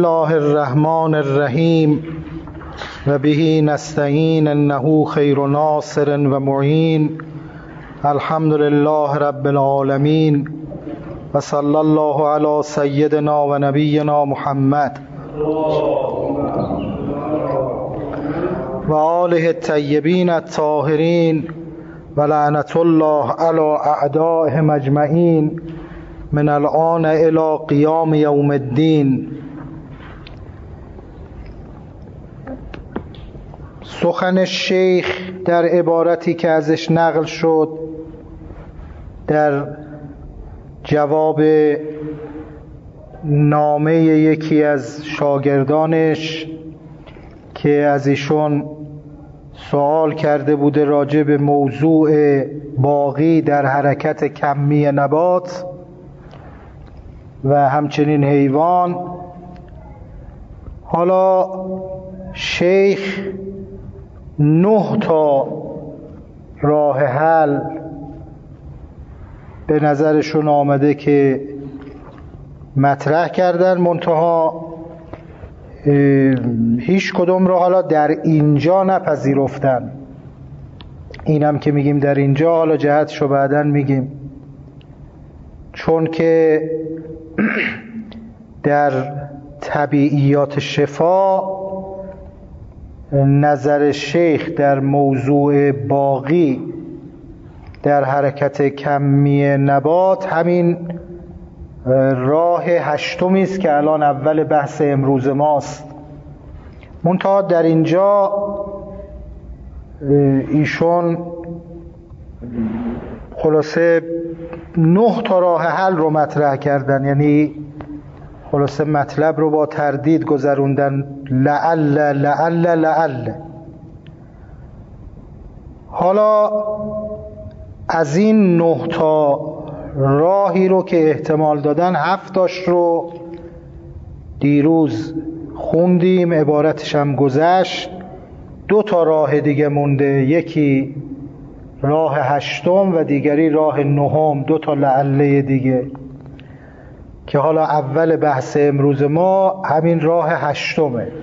الله الرحمن الرحیم و به نستعین انه خیر ناصر و معین. الحمد لله رب العالمین و صلی الله علی سیدنا و نبینا محمد و آله الطیبین الطاهرین و لعنت الله علی اعدائهم اجمعین من الآن الی قیام یوم الدین. سخن شیخ در عبارتی که ازش نقل شد در جواب نامه یکی از شاگردانش که از ایشون سوال کرده بوده راجع به موضوع باقی در حرکت کمی نبات و همچنین حیوان. حالا شیخ 9 تا راه حل به نظرشون آمده که مطرح کردن، منتها هیچ کدوم رو حالا در اینجا نپذیرفتن. اینم که میگیم در اینجا، حالا جهتشو بعدن میگیم، چون که در طبیعیات شفا نظر شیخ در موضوع باقی در حرکت کمی نبات همین راه 8 است که الان اول بحث امروز ماست. منتها در اینجا ایشون خلاصه 9 تا راه حل رو مطرح کردن، یعنی خلاصه مطلب رو با تردید گذروندن. لعل. حالا از این 9 تا راهی رو که احتمال دادن 7 تاش رو دیروز خوندیم، عبارتش هم گذشت. 2 تا راه دیگه مونده، یکی راه 8 و دیگری راه 9، 2 تا لعله دیگه که حالا اول بحث امروز ما همین راه 8.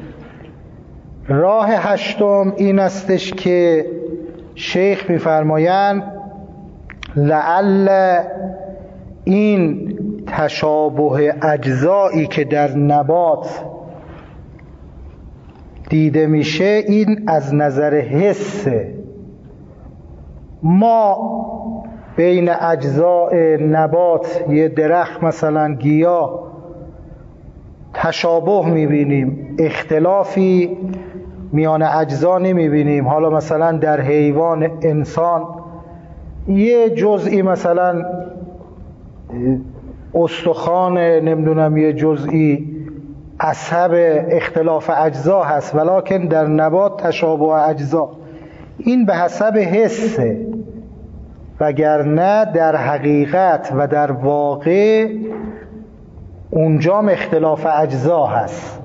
راه 8 این استش که شیخ می‌فرمایند لعل این تشابه اجزایی که در نبات دیده میشه این از نظر حسه. ما بین اجزاء نبات، یه درخت مثلا گیاه، تشابه میبینیم، اختلافی میان اجزا نمیبینیم. حالا مثلا در حیوان، انسان یه جزئی مثلا استخوان، نمیدونم یه جزئی عصب، اختلاف اجزا هست، ولکن در نبات تشابه اجزا. این به حسب حسه، وگرنه در حقیقت و در واقع اونجام اختلاف اجزا هست.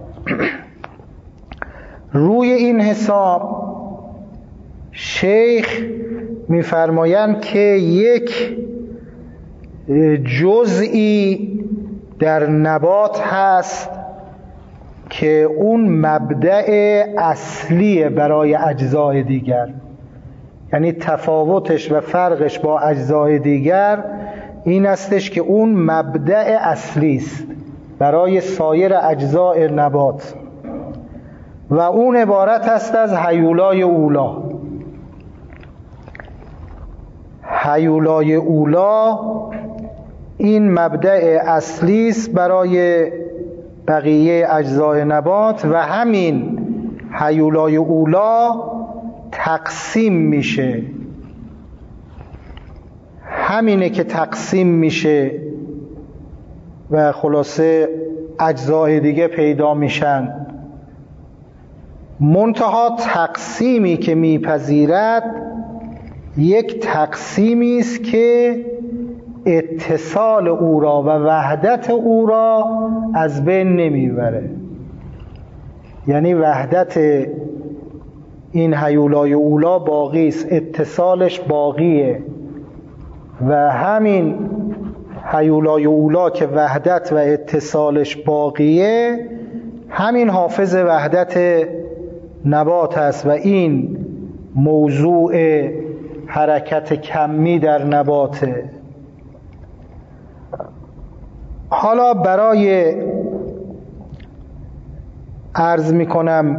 روی این حساب شیخ میفرمایند که یک جزئی در نبات هست که اون مبدأ اصلیه برای اجزای دیگر، یعنی تفاوتش و فرقش با اجزای دیگر این استش که اون مبدأ اصلی است برای سایر اجزای نبات و اون عبارت است از هیولای اولا. هیولای اولا این مبدأ اصلی است برای بقیه اجزای نبات و همین هیولای اولا تقسیم میشه. همینه که تقسیم میشه و خلاصه اجزای دیگه پیدا میشن. منتها تقسیمی که میپذیرد یک تقسیمی است که اتصال او را و وحدت او را از بین نمیبره. یعنی وحدت این هیولای اولا باقی است، اتصالش باقیه و همین هیولای اولا که وحدت و اتصالش باقیه همین حافظ وحدت نبات است و این موضوع حرکت کمی در نباته. حالا برای عرض میکنم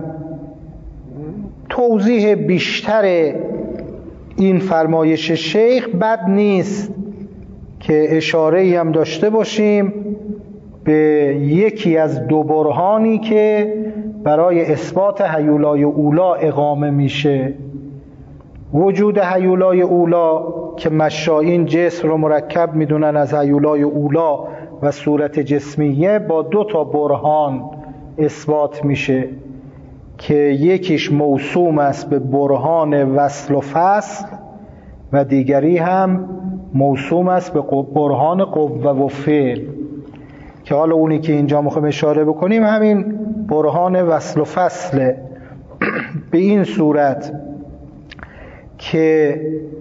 توضیح بیشتر این فرمایش شیخ، بد نیست که اشاره‌ای هم داشته باشیم به یکی از دو برهانی که برای اثبات هیولای اولا اقامه میشه. وجود هیولای اولا که مشایین جسم رو مرکب میدونن از هیولای اولا و صورت جسمیه، با دو تا برهان اثبات میشه که یکیش موسوم است به برهان وصل و فصل و دیگری هم موسوم است به برهان قوه و فعل، که حالا اونی که اینجا میخوایم اشاره بکنیم همین برهان وصل و فصله. به این صورت که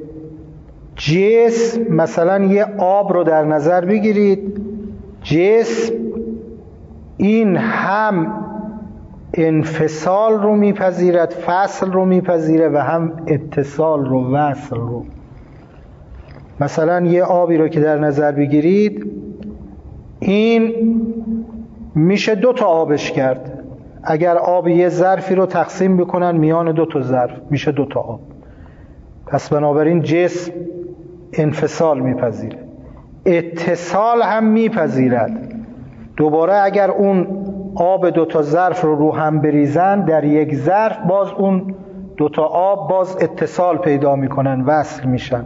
جسم، مثلا یه آب رو در نظر بگیرید، جسم این هم انفصال رو میپذیرد، فصل رو میپذیره، و هم اتصال رو، وصل رو. مثلا یه آبی رو که در نظر بگیرید، این میشه دو تا آبش کرد. اگر آب یه ظرفی رو تقسیم بکنن میان دو تا ظرف میشه دو تا آب. پس بنابراین جسم انفصال میپذیره، اتصال هم میپذیرد. دوباره اگر اون آب دو تا ظرف رو هم بریزن در یک ظرف، باز اون دو تا آب باز اتصال پیدا میکنن، وصل میشن.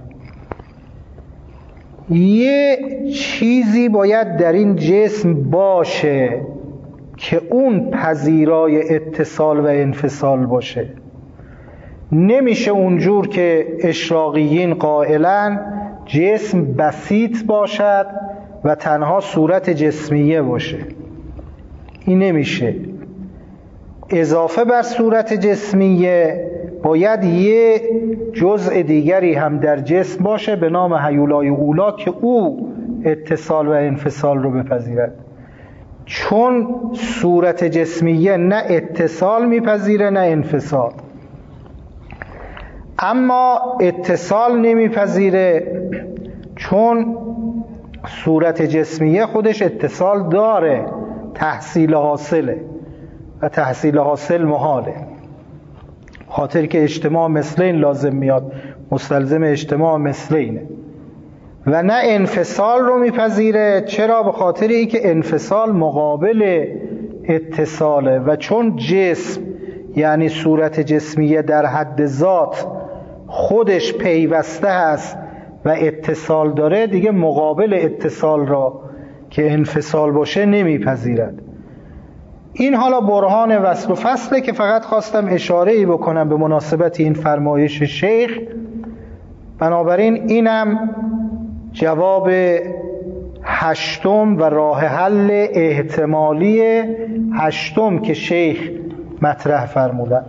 یه چیزی باید در این جسم باشه که اون پذیرای اتصال و انفصال باشه. نمیشه اونجور که اشراقیین قائلن جسم بسیط باشد و تنها صورت جسمیه باشه. این نمیشه. اضافه بر صورت جسمیه باید یه جزء دیگری هم در جسم باشه به نام هیولای اولا که او اتصال و انفصال رو بپذیرد. چون صورت جسمیه نه اتصال میپذیره نه انفصال. اما اتصال نمیپذیره چون صورت جسمیه خودش اتصال داره، تحصیل حاصله و تحصیل حاصل محاله، خاطر که اجتماع مثلین لازم میاد، مستلزم اجتماع مثلینه. و نه انفصال رو میپذیره. چرا؟ به خاطر ای که انفصال مقابل اتصاله و چون جسم یعنی صورت جسمیه در حد ذات خودش پیوسته هست و اتصال داره، دیگه مقابل اتصال را که انفصال باشه نمیپذیرد. این حالا برهان وصل و فصله که فقط خواستم اشاره‌ای بکنم به مناسبت این فرمایش شیخ. بنابراین اینم جواب هشتم و راه حل احتمالی هشتم که شیخ مطرح فرمودن.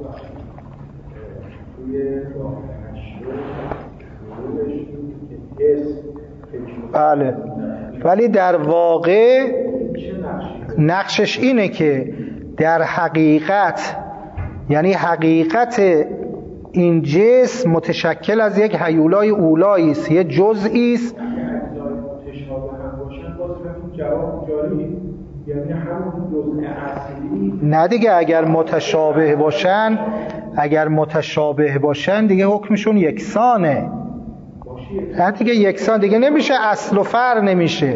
بله، ولی در واقع نقشش اینه که در حقیقت، یعنی حقیقت این جسم متشکل از یک هیولای اولایی است، یه جزئی است. نه دیگه، اگر متشابه باشن دیگه حکمشون یکسانه. نه دیگه یکسان دیگه نمیشه، اصل و فرع نمیشه.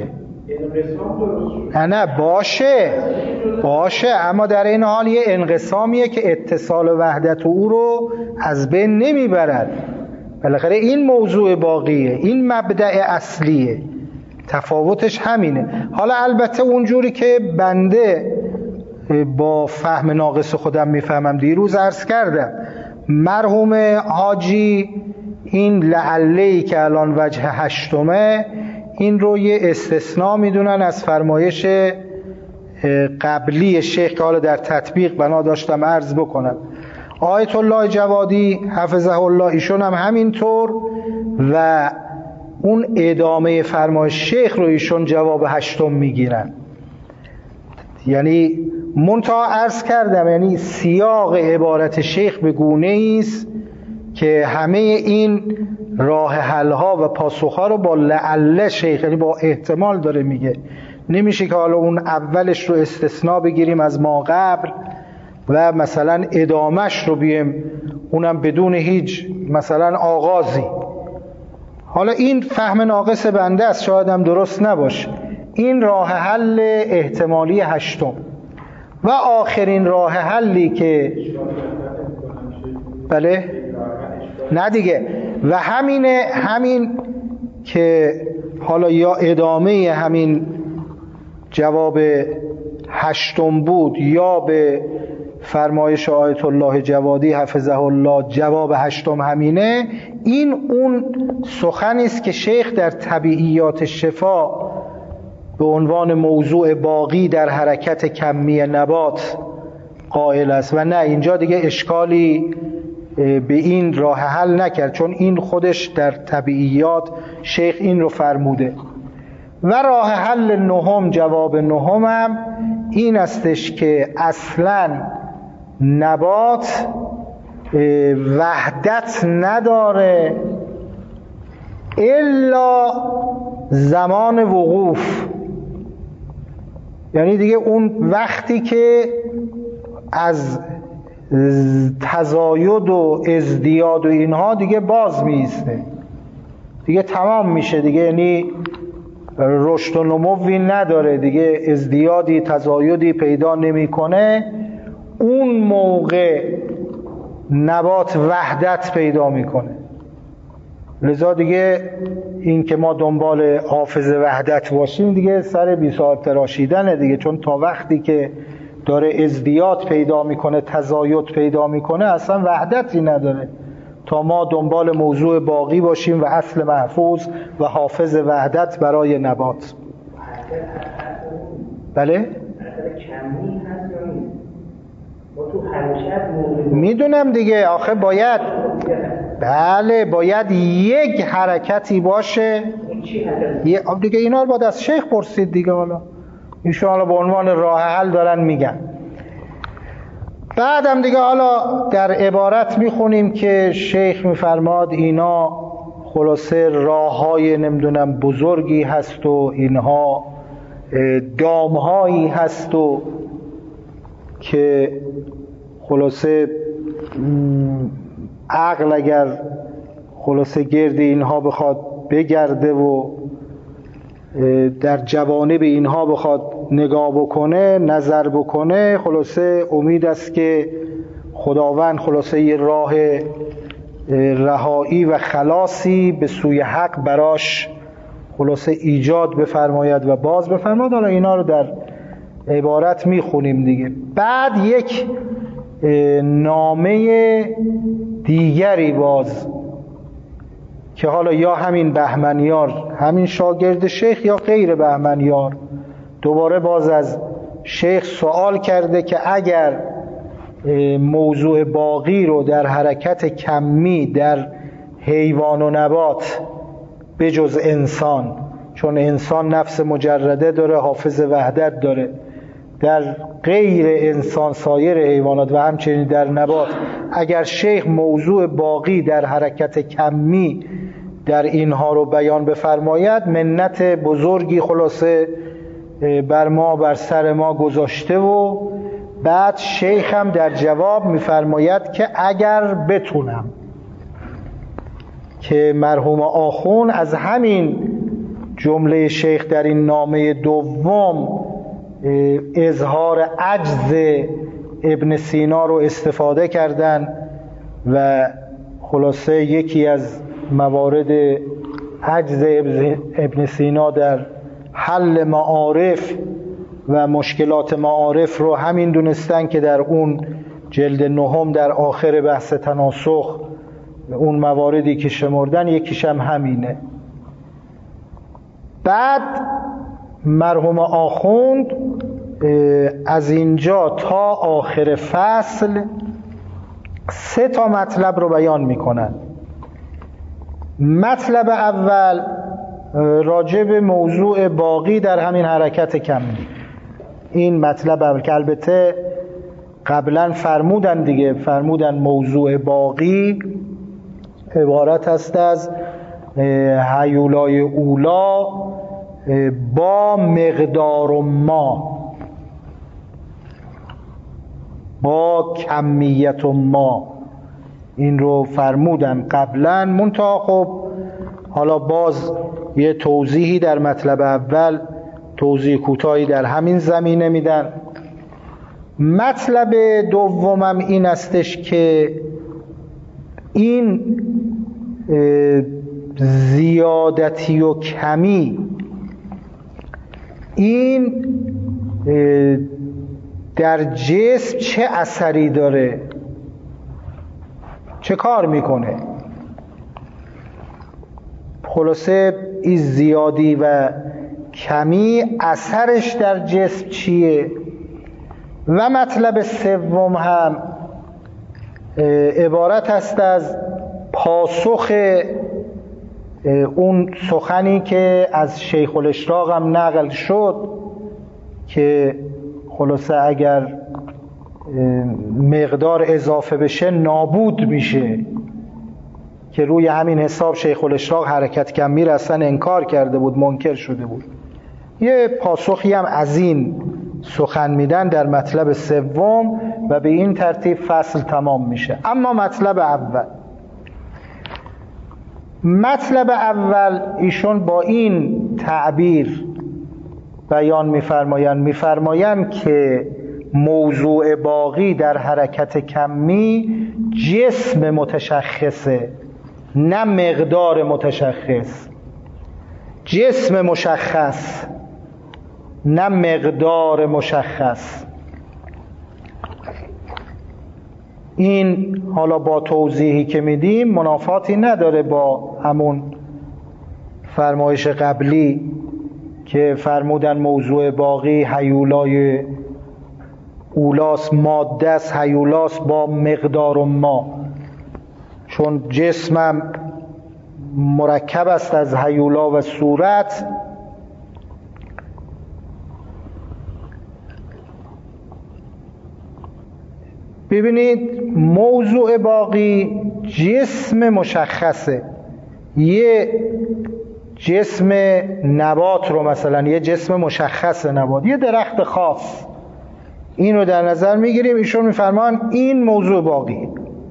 نه باشه اما در این حال یه انقسامیه که اتصال و وحدت او رو از بین نمیبرد. بالاخره این موضوع باقیه، این مبدأ اصلیه، تفاوتش همینه. حالا البته اونجوری که بنده با فهم ناقص خودم میفهمم، دیروز عرض کردم مرحوم حاجی این لعله‌ای که الان وجه هشتمه، این رو یه استثناء میدونن از فرمایش قبلی شیخ که حالا در تطبیق بنا داشتم عرض بکنم. آیت الله جوادی حفظه الله ایشون هم همینطور، و اون ادامه فرمایش شیخ رو ایشون جواب هشتم میگیرن. یعنی منتها عرض کردم یعنی سیاق عبارت شیخ به گونه‌ای است که همه این راه حل‌ها و پاسخ‌ها رو با لعل شیخ، یعنی با احتمال داره میگه. نمیشه که حالا اون اولش رو استثناء بگیریم از ما قبل و مثلا ادامش رو بیم اونم بدون هیچ مثلا آغازی. حالا این فهم ناقص بنده است، شاید هم درست نباشه. این راه حل احتمالی هشتم و آخرین راه حلی که بله نه دیگه و همین که حالا یا ادامه همین جواب هشتم بود یا به فرمایش آیت الله جوادی حفظه الله جواب هشتم همینه. این اون سخنی است که شیخ در طبیعیات شفا به عنوان موضوع باقی در حرکت کمی نبات قائل است و نه اینجا دیگه اشکالی به این راه حل نکرد، چون این خودش در طبیعیات شیخ این رو فرموده. و راه حل نهم، جواب نهم هم این استش که اصلا نبات وحدت نداره الا زمان وقوف، یعنی دیگه اون وقتی که از تزاید و ازدیاد و اینها دیگه باز میسته، دیگه تمام میشه دیگه، یعنی رشد و نموی نداره دیگه، ازدیادی تزایدی پیدا نمیکنه. اون موقع نبات وحدت پیدا میکنه. لذا دیگه این که ما دنبال حافظ وحدت باشیم دیگه سر بی صاحب تراشیدنه دیگه، چون تا وقتی که داره ازدیاد پیدا میکنه تزاید پیدا میکنه اصلا وحدتی نداره. تا ما دنبال موضوع باقی باشیم و اصل محفوظ و حافظ وحدت برای نبات. بله؟ میدونم دیگه، آخه باید بله باید یک حرکتی باشه دیگه. اینا رو باید از شیخ پرسید دیگه، حالا انشاءالله به عنوان راه حل دارن میگن. بعدم دیگه حالا در عبارت میخونیم که شیخ میفرماد اینا خلاصه راههای نمیدونم بزرگی هست و اینها دامهایی هست و که خلاصه عقل اگر خلاصه گرد اینها بخواد بگرده و در جوانب اینها بخواد نگاه بکنه نظر بکنه، خلاصه امید است که خداوند خلاصه یه راه رهایی و خلاصی به سوی حق براش خلاصه ایجاد بفرماید و باز بفرماید. حالا اینا رو در عبارت میخونیم دیگه. بعد یک نامه دیگری باز که حالا یا همین بهمنیار همین شاگرد شیخ یا غیر بهمنیار دوباره باز از شیخ سوال کرده که اگر موضوع باقی رو در حرکت کمی در حیوان و نبات بجز انسان، چون انسان نفس مجرده داره حافظ وحدت داره، در غیر انسان سایر حیوانات و همچنین در نبات اگر شیخ موضوع باقی در حرکت کمی در اینها رو بیان بفرماید منت بزرگی خلاصه بر ما بر سر ما گذاشته. و بعد شیخ هم در جواب میفرماید که اگر بتونم، که مرحوم آخون از همین جمله شیخ در این نامه دوم اظهار عجز ابن سینا رو استفاده کردن و خلاصه یکی از موارد عجز ابن سینا در حل معارف و مشکلات معارف رو همین دونستن که در اون جلد نهم در آخر بحث تناسخ اون مواردی که شمردن یکیش هم همینه. بعد مرحوم آخوند از اینجا تا آخر فصل 3 تا مطلب رو بیان میکنن. مطلب اول راجع به موضوع باقی در همین حرکت کمی، این مطلب اول که البته قبلا فرمودن دیگه، فرمودن موضوع باقی عبارت است از هیولای اولا با مقدار ما، با کمیت ما، این رو فرمودن قبلا. منتها خب حالا باز یه توضیحی در مطلب اول، توضیح کوتاهی در همین زمینه میدن. مطلب دومم این استش که این زیادتی و کمی، این در جسم چه اثری داره، چه کار میکنه. خلاصه این زیادی و کمی اثرش در جسم چیه. و مطلب سوم هم عبارت است از پاسخ اون سخنی که از شیخ الاشراق هم نقل شد که خلاصه اگر مقدار اضافه بشه نابود میشه، که روی همین حساب شیخ الاشراق حرکت کمی را اصلا انکار کرده بود، منکر شده بود. یه پاسخی هم از این سخن میدن در مطلب سوم و به این ترتیب فصل تمام میشه. اما مطلب اول ایشون با این تعبیر بیان میفرمایند که موضوع باقی در حرکت کمی جسم متشخصه، نه مقدار متشخص. جسم مشخص نه مقدار مشخص. این حالا با توضیحی که میدیم منافاتی نداره با همون فرمایش قبلی که فرمودن موضوع باقی هیولای اولاس، ماده است، هیولاس با مقدار ما، چون جسمم مرکب است از هیولا و صورت. ببینید موضوع باقی جسم مشخصه. یه جسم نبات رو مثلا، یه جسم مشخص نبات، یه درخت خاص، این رو در نظر میگیریم. ایشون میفرمان این موضوع باقی،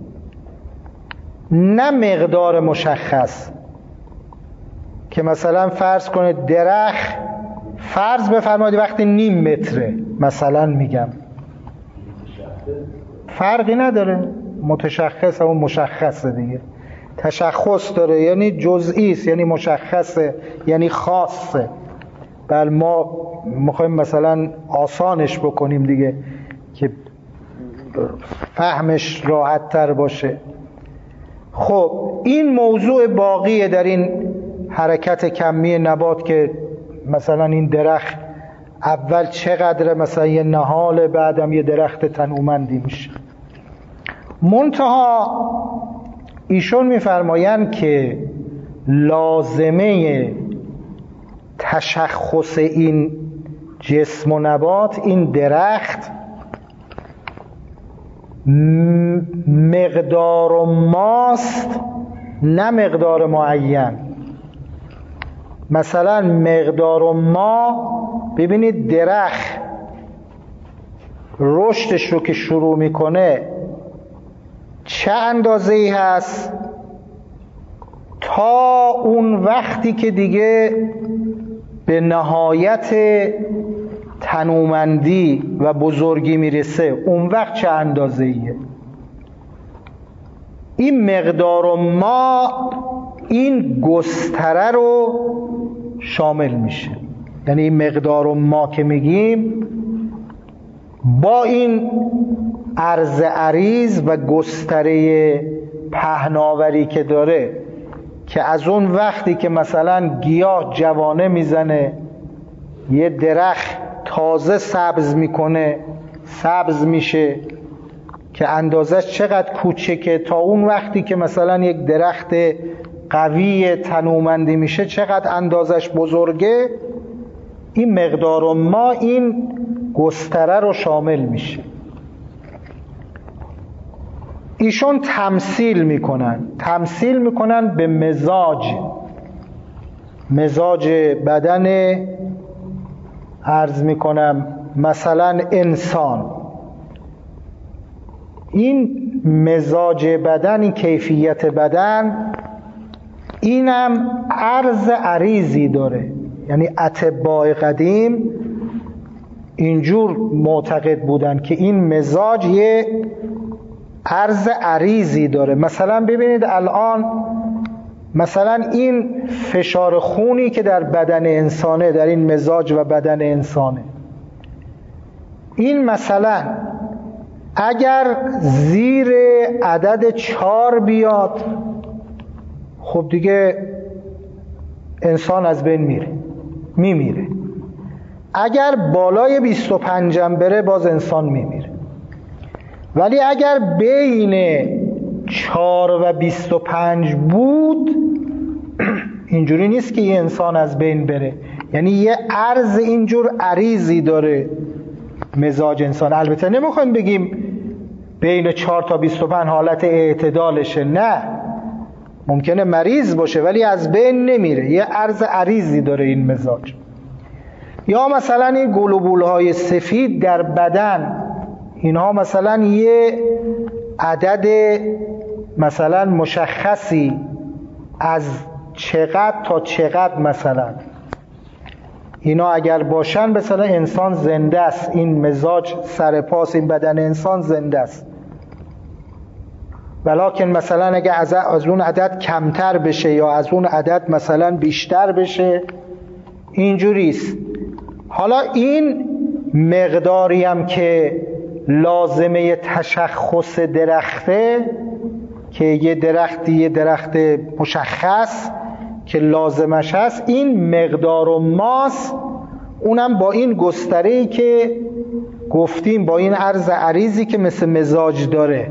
نه مقدار مشخص. که مثلا فرض کنید درخت، فرض بفرمایید وقتی نیم متره مثلا، میگم فرقی نداره، متشخص و مشخصه دیگه. تشخص داره یعنی جزئی است، یعنی مشخصه، یعنی خاصه. بل ما میخوایم مثلا آسانش بکنیم دیگه که فهمش راحت تر باشه. خب این موضوع باقیه در این حرکت کمی نبات، که مثلا این درخت اول چقدر مثلا یه نهال، بعدم یه درخت تنومندی میشه. منتها ایشون میفرمایند که لازمه تشخص این جسم و نبات، این درخت، مقدار ماست نه مقدار معین. مثلا مقدار ما، ببینید درخت رشدش رو که شروع میکنه چه اندازه‌ای هست تا اون وقتی که دیگه به نهایت تنومندی و بزرگی میرسه، اون وقت چه اندازه‌ایه. این مقدار ما این گستره رو شامل میشه. یعنی این مقدار ما که میگیم با این عرض عریض و گستره پهناوری که داره، که از اون وقتی که مثلا گیاه جوانه میزنه، یه درخت تازه سبز میکنه، سبز میشه، که اندازش چقدر کوچکه، تا اون وقتی که مثلا یک درخت قوی تنومندی میشه چقدر اندازش بزرگه. این مقدار ما این گستره رو شامل میشه. ایشون تمثیل میکنن به مزاج بدن، عرض میکنم مثلا انسان. این مزاج بدن، این کیفیت بدن، اینم عرض عریضی داره. یعنی اطباء قدیم اینجور معتقد بودن که این مزاج یه عرض عریضی داره. مثلا ببینید الان مثلا این فشار خونی که در بدن انسانه، در این مزاج و بدن انسانه، این مثلا اگر زیر عدد 4 بیاد، خب دیگه انسان از بین میمیره. اگر بالای 25 بره باز انسان میمیره. ولی اگر بین 4 و 25 بود، اینجوری نیست که یه انسان از بین بره. یعنی یه عرض اینجور عریضی داره مزاج انسان. البته نمیخوایم بگیم بین 4 تا 25 حالت اعتدالشه، نه، ممکنه مریض باشه ولی از بین نمیره. یه عرض عریضی داره این مزاج. یا مثلا این گلوبول‌های سفید در بدن، اینها مثلا یه عدد مثلا مشخصی از چقدر تا چقدر مثلا اینا اگر باشن مثلا انسان زنده است. این مزاج سر پاس این بدن انسان زنده است. ولکن مثلا اگر از اون عدد کمتر بشه یا از اون عدد مثلا بیشتر بشه، اینجوریست. حالا این مقداری هم که لازمه تشخص درخته، که یه درخت مشخص که لازمش هست، این مقدار و ماس، اونم با این گستره‌ای که گفتیم، با این عرض عریضی که مثل مزاج داره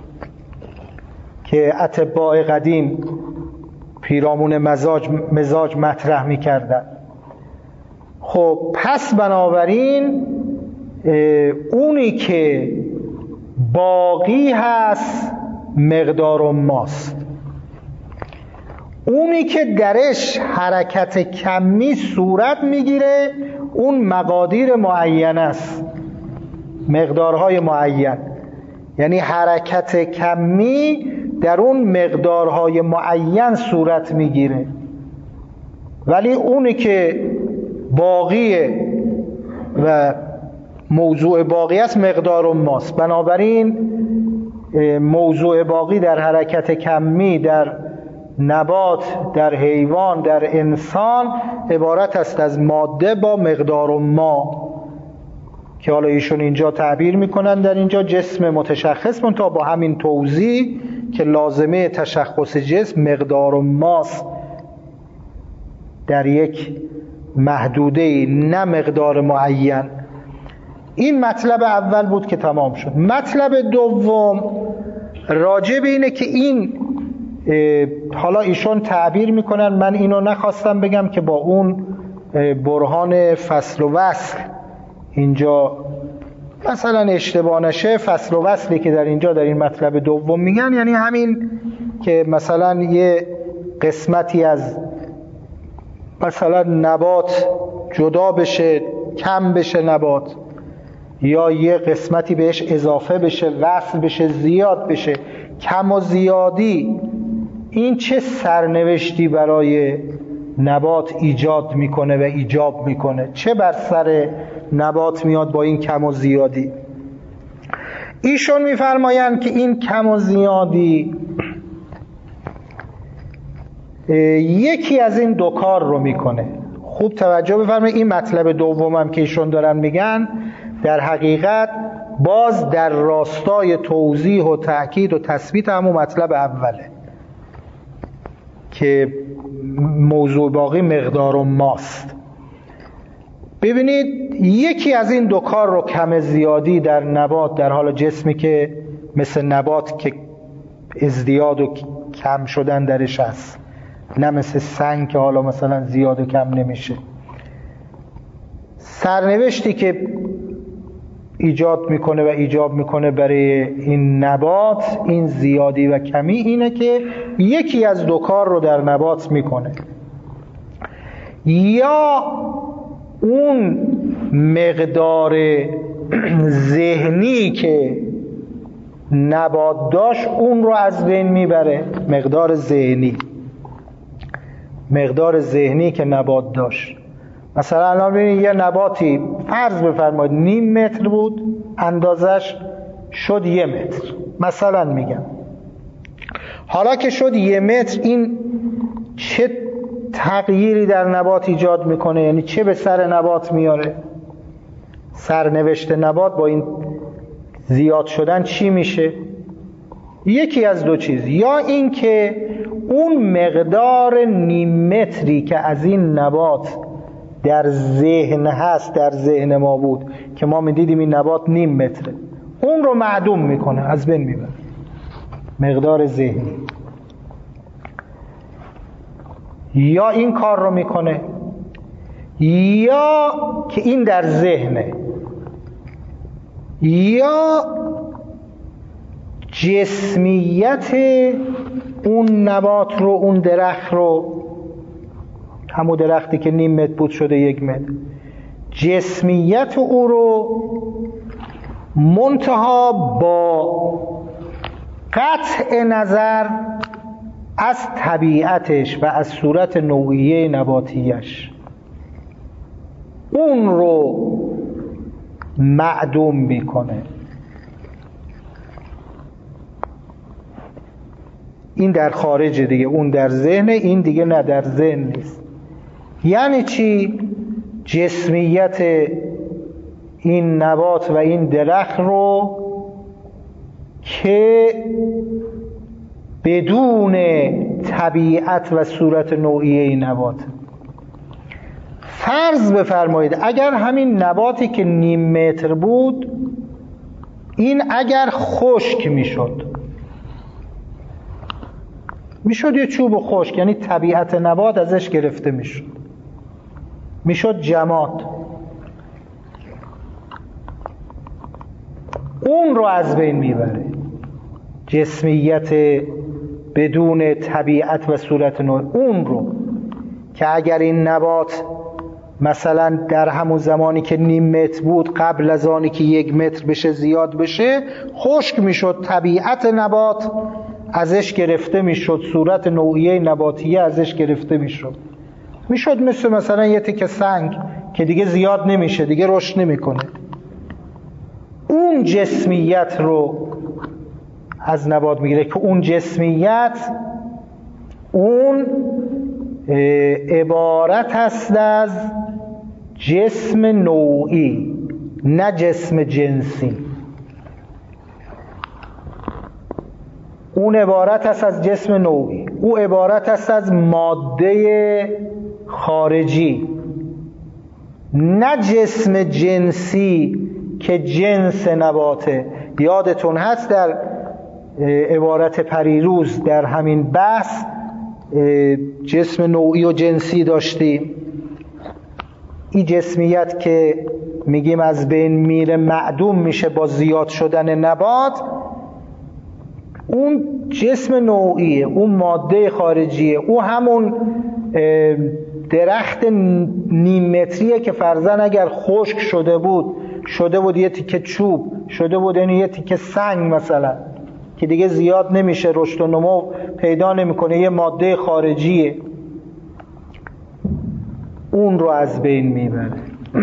که اطباء قدیم پیرامون مزاج مطرح می‌کردن. خب پس بنابراین اونی که باقی هست مقدار و ماست. اونی که درش حرکت کمی صورت میگیره اون مقادیر معین است، مقدارهای معین. یعنی حرکت کمی در اون مقدارهای معین صورت میگیره. ولی اونی که باقیه و موضوع باقی است مقدار و ماست. بنابراین موضوع باقی در حرکت کمی، در نبات، در حیوان، در انسان عبارت است از ماده با مقدار و ما، که حالا ایشون اینجا تعبیر میکنن در اینجا جسم متشخص، من تا با همین توضیح که لازمه تشخص جسم مقدار و ماست در یک محدوده، نه مقدار معین. این مطلب اول بود که تمام شد. مطلب دوم راجع به اینه که این حالا ایشون تعبیر میکنن، من اینو نخواستم بگم که با اون برهان فصل و وصل اینجا مثلا اشتباه نشه. فصل و وصلی که در اینجا در این مطلب دوم میگن یعنی همین که مثلا یه قسمتی از مثلا نبات جدا بشه، کم بشه نبات، یا یه قسمتی بهش اضافه بشه، وصل بشه، زیاد بشه. کم و زیادی این چه سرنوشتی برای نبات ایجاد میکنه و ایجاب میکنه؟ چه بر سر نبات میاد با این کم و زیادی؟ ایشون میفرمایند که این کم و زیادی یکی از این دو کار رو میکنه. خوب توجه بفرمایید، این مطلب دومم که ایشون دارن میگن در حقیقت باز در راستای توضیح و تأکید و تثبیت همون مطلب اوله که موضوع باقی مقدار و ماست. ببینید یکی از این دو کار رو کم زیادی در نبات، در حال جسمی که مثل نبات که ازدیاد و کم شدن درش هست، نه مثل سنگ که حالا مثلا زیاد و کم نمیشه. سرنوشتی که ایجاد میکنه و ایجاب میکنه برای این نبات، این زیادی و کمی، اینه که یکی از دو کار رو در نبات میکنه. یا اون مقدار ذهنی که نبات داشت اون رو از بین میبره. مقدار ذهنی که نبات داشت. مثلا الان ببینید یه نباتی فرض بفرمایید 0.5 متر بود اندازش، شد 1 متر مثلا میگم. حالا که شد 1 متر، این چه تغییری در نبات ایجاد میکنه؟ یعنی چه به سر نبات میاره؟ سرنوشت نبات با این زیاد شدن چی میشه؟ یکی از دو چیز، یا این که اون مقدار 0.5 متری که از این نبات در ذهن هست، در ذهن ما بود که ما میدیدیم این نبات 0.5 متره، اون رو معدوم میکنه، از بین میبره. مقدار ذهنی یا این کار رو میکنه، یا که این در ذهنه، یا جسمیت اون نبات رو، اون درخت رو، همون درختی که 0.5 متر بود شده 1 متر، جسمیت او رو منتها با قطع نظر از طبیعتش و از صورت نوعیه نباتیش اون رو معدوم میکنه. این در خارج دیگه، اون در ذهن، این دیگه نه در ذهن نیست. یعنی چی؟ جسمیت این نبات و این درخت رو که بدون طبیعت و صورت نوعیه این نبات. فرض بفرمایید اگر همین نباتی که 0.5 متر بود، این اگر خشک میشد یه چوب خشک، یعنی طبیعت نبات ازش گرفته میشد جماد، اون رو از بین میبره. جسمیت بدون طبیعت و صورت نوع، اون رو که اگر این نبات مثلا در همون زمانی که 0.5 متر بود قبل از آنی که 1 متر بشه زیاد بشه خشک میشد، طبیعت نبات ازش گرفته میشد، صورت نوعیه نباتیه ازش گرفته میشد مثلا یه تکه سنگ که دیگه زیاد نمیشه، دیگه رشد نمیکنه. اون جسمیت رو از نبات میگیره که اون جسمیت اون عبارت است از جسم نوعی، نه جسم جنسی. اون عبارت است از جسم نوعی، او عبارت است از ماده خارجی، نه جسم جنسی که جنس نباته. یادتون هست در عبارت پریروز در همین بحث جسم نوعی و جنسی داشتیم. این جسمیت که میگیم از بین میره، معدوم میشه با زیاد شدن نبات، اون جسم نوعیه، اون ماده خارجیه، او همون درخت 0.5 متریه که فرضاً اگر خشک شده بود یه تیکه چوب، شده بود یعنی یه تیکه سنگ مثلا که دیگه زیاد نمیشه، رشد و نمو پیدا نمیکنه، یه ماده خارجیه، اون رو از بین میبره.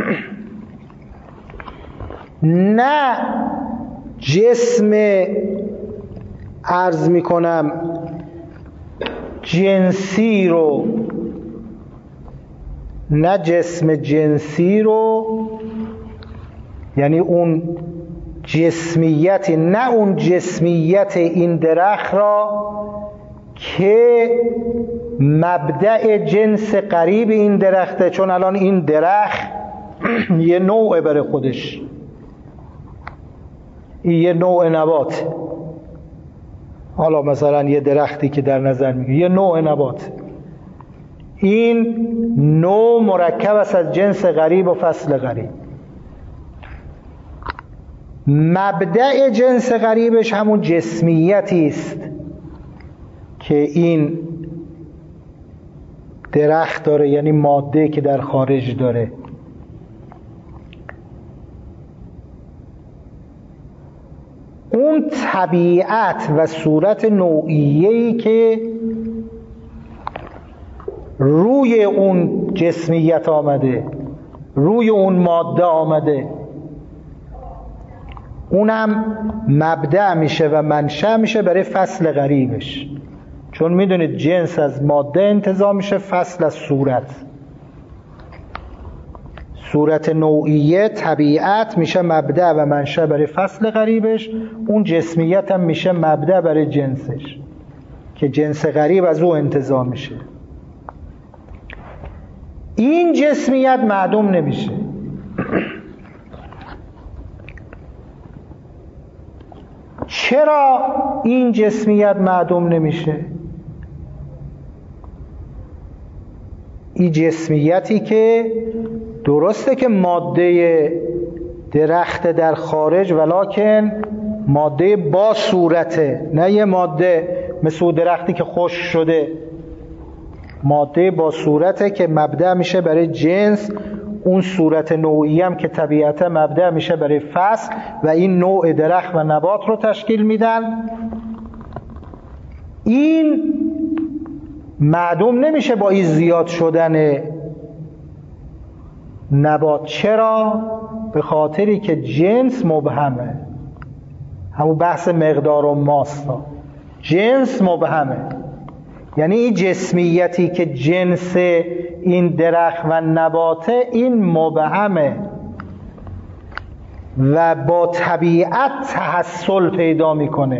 نه جسم عرض میکنم جنسی رو، نه جسم جنسی رو، یعنی اون جسمیت، نه اون جسمیت این درخت را که مبدأ جنس قریب این درخته. چون الان این درخت یه نوع برای خودش، یه نوع نبات، حالا مثلا یه درختی که در نظر میگیره یه نوع نبات، این نوع مرکب است از جنس غریب و فصل غریب. مبدأ جنس غریبش همون جسمیتی است که این درخت داره، یعنی ماده که در خارج داره. اون طبیعت و صورت نوعیه‌ای که روی اون جسمیت آمده، روی اون ماده آمده، اونم مبدأ میشه و منشأ میشه برای فصل غریبش. چون میدونید جنس از ماده انتزاع میشه، فصل از صورت. صورت نوعیه طبیعت میشه مبدأ و منشأ برای فصل غریبش، اون جسمیت هم میشه مبدأ برای جنسش که جنس غریب از او انتزاع میشه. این جسمیت معدوم نمیشه. چرا این جسمیت معدوم نمیشه؟ این جسمیتی که درسته که ماده درخت در خارج، ولکن ماده با صورته، نه یه ماده مثل درختی که خشک شده. ماده با صورته که مبدأ میشه برای جنس، اون صورت نوعی هم که طبیعتا مبدأ میشه برای فصل و این نوع درخت و نبات رو تشکیل میدن. این معدوم نمیشه با این زیاد شدن نبات. چرا؟ به خاطری که جنس مبهمه. همون بحث مقدار و ماست. جنس مبهمه، یعنی این جسمیتی که جنس این درخت و نباته این مبهمه و با طبیعت تحصل پیدا میکنه.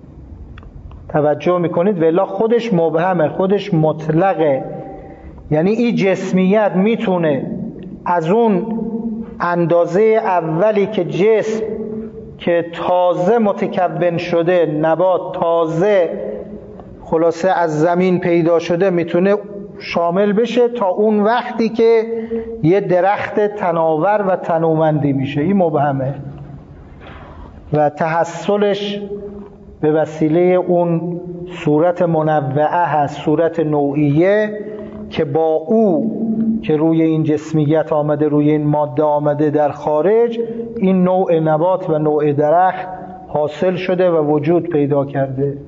توجه میکنید؟ ولی خودش مبهمه، خودش مطلقه. یعنی این جسمیت میتونه از اون اندازه اولی که جسم که تازه متکون شده، نبات تازه خلاصه از زمین پیدا شده، میتونه شامل بشه تا اون وقتی که یه درخت تناور و تنومندی میشه. این مبهمه و تحصلش به وسیله اون صورت منوعه هست، صورت نوعیه که با او که روی این جسمیت آمده، روی این ماده آمده در خارج، این نوع نبات و نوع درخت حاصل شده و وجود پیدا کرده.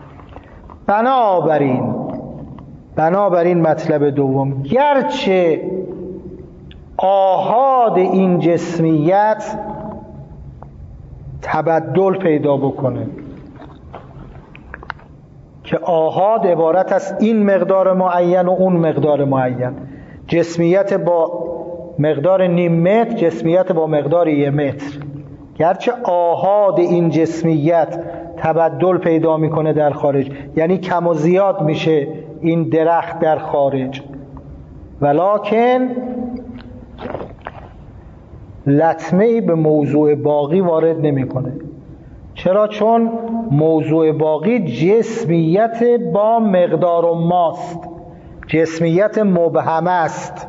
بنابراین مطلب دوم، گرچه آحاد این جسمیت تبدل پیدا بکنه، که آحاد عبارت از این مقدار معین و اون مقدار معین، جسمیت با مقدار نیم متر، جسمیت با مقدار 1 متر، گرچه آحاد این جسمیت تبدل پیدا میکنه در خارج، یعنی کم و زیاد میشه این درخت در خارج، ولکن لطمه‌ای به موضوع باقی وارد نمیکنه. چرا؟ چون موضوع باقی جسمیت با مقدار و ماست، جسمیت مبهم است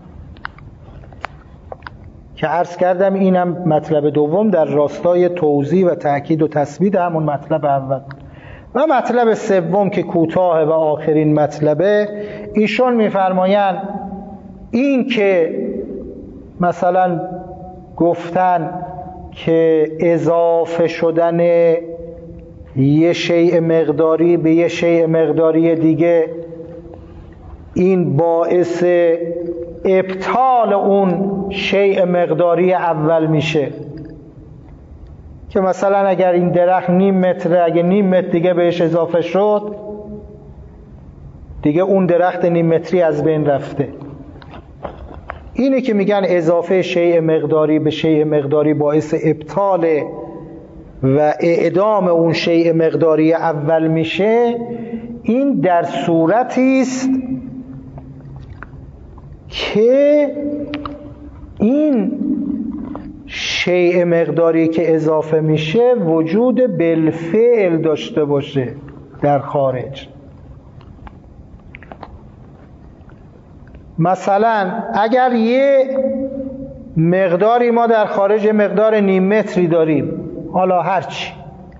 که عرض کردم اینم مطلب دوم در راستای توضیح و تأکید و تثبیت همون مطلب اول. و مطلب سوم که کوتاه و آخرین مطلبه، ایشون میفرمایند این که مثلا گفتن که اضافه شدن یه شیء مقداری به یه شیء مقداری دیگه این باعث ابطال اون شیء مقداری اول میشه، که مثلا اگر این درخت 0.5 متره، اگه 0.5 متر دیگه بهش اضافه شد دیگه اون درخت 0.5 متری از بین رفته. اینه که میگن اضافه شیء مقداری به شیء مقداری باعث ابطال و اعدام اون شیء مقداری اول میشه. این در صورتی است که این شیء مقداری که اضافه میشه وجود بالفعل داشته باشه در خارج. مثلا اگر یه مقداری ما در خارج مقدار 0.5 متری داریم حالا هرچی،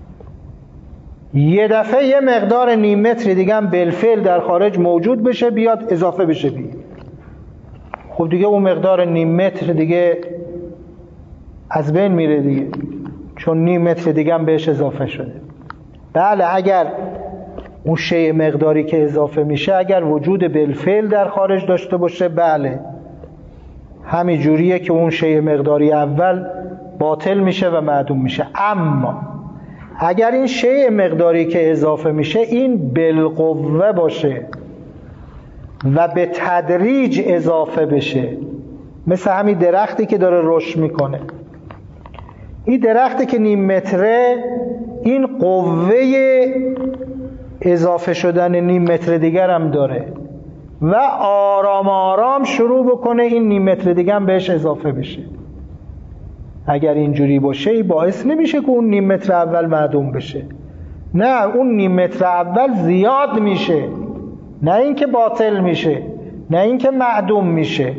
یه دفعه یه مقدار نیم متر دیگه هم بالفعل در خارج موجود بشه، بیاد اضافه بشه بیاد. خب دیگه اون مقدار نیم متر دیگه از بین میره دیگه، چون نیم متر دیگه هم بهش اضافه شده. بله اگر اون شیء مقداری که اضافه میشه اگر وجود بالفعل در خارج داشته باشه، بله همین جوریه که اون شیء مقداری اول باطل میشه و معدوم میشه. اما اگر این شیء مقداری که اضافه میشه این بالقوه باشه و به تدریج اضافه بشه، مثل همین درختی که داره رشد میکنه، این درختی که نیم متره این قوه اضافه شدن نیم متر دیگر هم داره و آرام آرام شروع بکنه این نیم متر دیگر هم بهش اضافه بشه. اگر اینجوری باشه این باعث نمیشه که اون نیم متر اول معدوم بشه، نه اون نیم متر اول زیاد میشه، نه اینکه باطل میشه، نه اینکه معدوم میشه.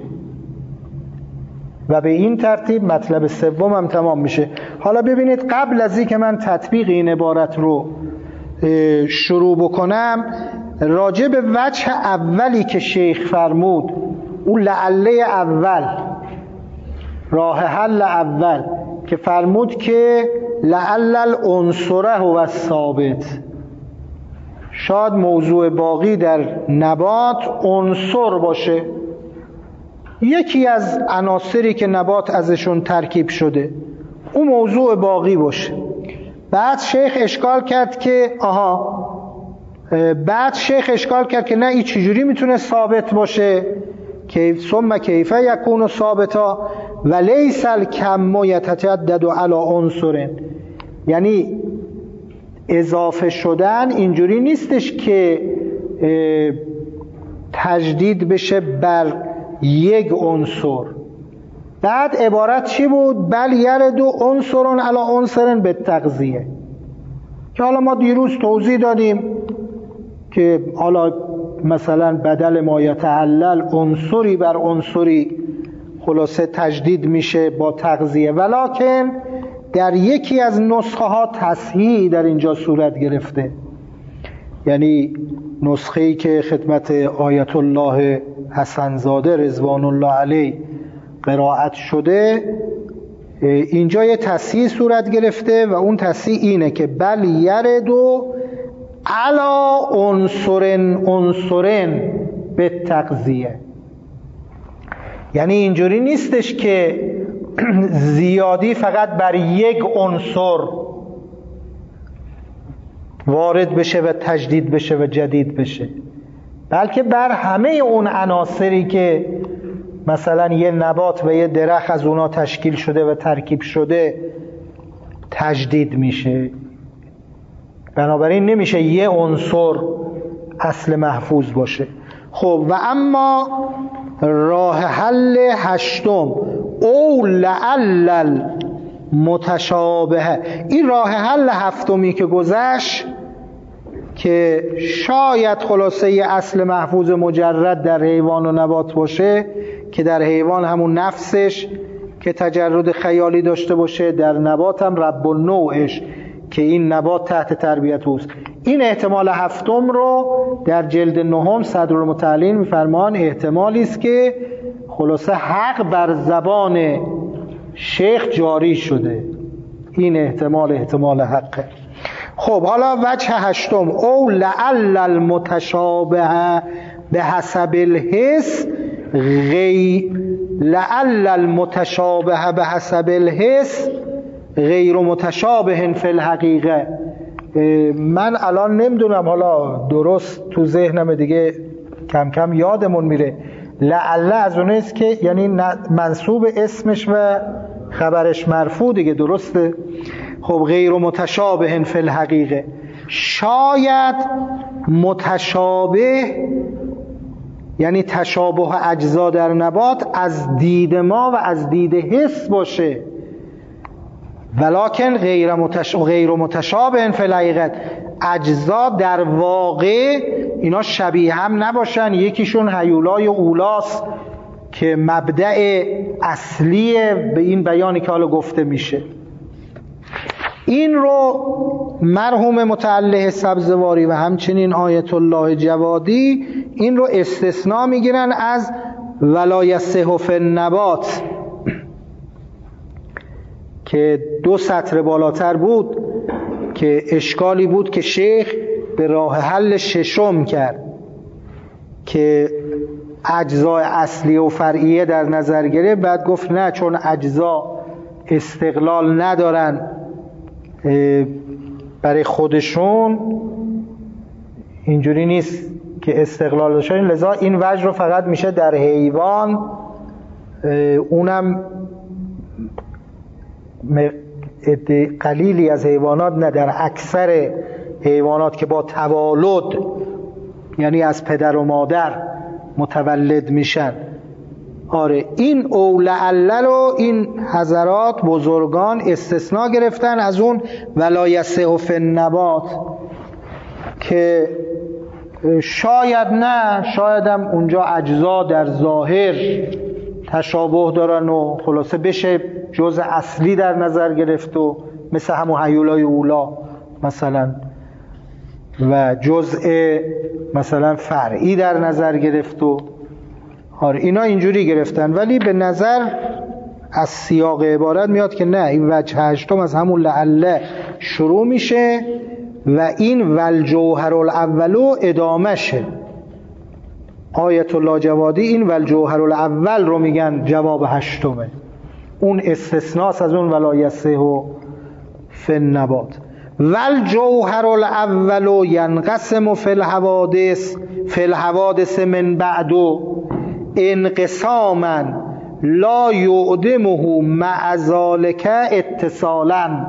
و به این ترتیب مطلب سوم هم تمام میشه. حالا ببینید قبل از این که من تطبیق این عبارت رو شروع بکنم، راجع به وجه اولی که شیخ فرمود، اون لعله اول، راه حل اول که فرمود که لعل العنصره هو الثابت، شاید موضوع باقی در نبات عنصر باشه، یکی از عناصری که نبات ازشون ترکیب شده، اون موضوع باقی باشه. بعد شیخ اشکال کرد که نه این چجوری میتونه ثابت باشه، که ثم کیف یکون ثابتا و لیس الکم یتجدد علی عنصر، یعنی اضافه شدن اینجوری نیستش که تجدید بشه بر یک عنصر. بعد عبارت چی بود؟ بل یرد عنصر علی عنصر بالتغذیه، که حالا ما دیروز توضیح دادیم که حالا مثلا بدل ما یتعلل عنصری بر عنصری خلاصه تجدید میشه با تغذیه، ولکن در یکی از نسخه ها تصحیح در اینجا صورت گرفته، یعنی نسخه‌ای که خدمت آیت الله حسن زاده رضوان الله علیه قرائت شده، اینجا یه تصحیح صورت گرفته و اون تصحیح اینه که بل یردو علا عنصرن به تغذیه، یعنی اینجوری نیستش که زیادی فقط بر یک عنصر وارد بشه و تجدید بشه و جدید بشه، بلکه بر همه اون عناصری که مثلا یه نبات و یه درخت از اونا تشکیل شده و ترکیب شده تجدید میشه. بنابراین نمیشه یه عنصر اصل محفوظ باشه. خب و اما راه حل هشتم او لعل متشابه، این راه حل هفتمی که گذشت که شاید خلاصه یه اصل محفوظ مجرد در حیوان و نبات باشه، که در حیوان همون نفسش که تجرد خیالی داشته باشه، در نبات هم رب النوعش که این نبات تحت تربیت اوست. این احتمال هفتم رو در جلد نهم صدر المتعلین میفرمان احتمالی است که خلاصه حق بر زبان شیخ جاری شده، این احتمال حقه. خب حالا وجه هشتم او لعل المتشابه به حسب الحس لعل المتشابه به حسب الحس غیر متشابه فی الحقیقه. من الان نمیدونم، حالا درست تو ذهنم دیگه کم کم یادمون میره، لعل از اونه است که یعنی منصوب اسمش و خبرش مرفوع دیگه، درسته؟ خب غیر متشابه فی الحقیقه، شاید متشابه یعنی تشابه اجزا در نبات از دید ما و از دید حس باشه، ولکن غیر متشابه فی الحقیقه، اجزا در واقع اینا شبیه هم نباشن، یکیشون هیولای اولاست که مبدأ اصلی به این بیانی که حالا گفته میشه. این رو مرحوم متعلق سبزواری و همچنین آیت الله جوادی این رو استثناء میگیرن از ولا یصح فی النبات که 2 سطر بالاتر بود، که اشکالی بود که شیخ به راه حل 6 کرد که اجزای اصلی و فرعیه در نظر گرفت. بعد گفت نه، چون اجزا استقلال ندارن برای خودشون، اینجوری نیست که استقلال داشتن، لذا این وجه رو فقط میشه در حیوان، اونم قلیلی از حیوانات، نه در اکثر حیوانات که با توالد یعنی از پدر و مادر متولد میشن. آره، این اولعله رو این حضرات بزرگان استثناء گرفتن از اون ولا یصح فی النبات، که شاید نه، شاید هم اونجا اجزا در ظاهر تشابه دارن و خلاصه بشه جزء اصلی در نظر گرفت و مثل همون هیولای اولا مثلا و جزء مثلا فرعی در نظر گرفت و آره اینا اینجوری گرفتن. ولی به نظر از سیاق عبارت میاد که نه، این وجه 8 از همون لعله شروع میشه و این والجوهر الاولو ادامه شه. آیت الله جوادی این والجوهر الاول رو میگن جواب 8، اون استثناس از اون ولا یصح فی النبات. والجوهر الاول ینقسم فی الحوادث من بعد انقساما لا یعدمه مع ذلک اتصالا.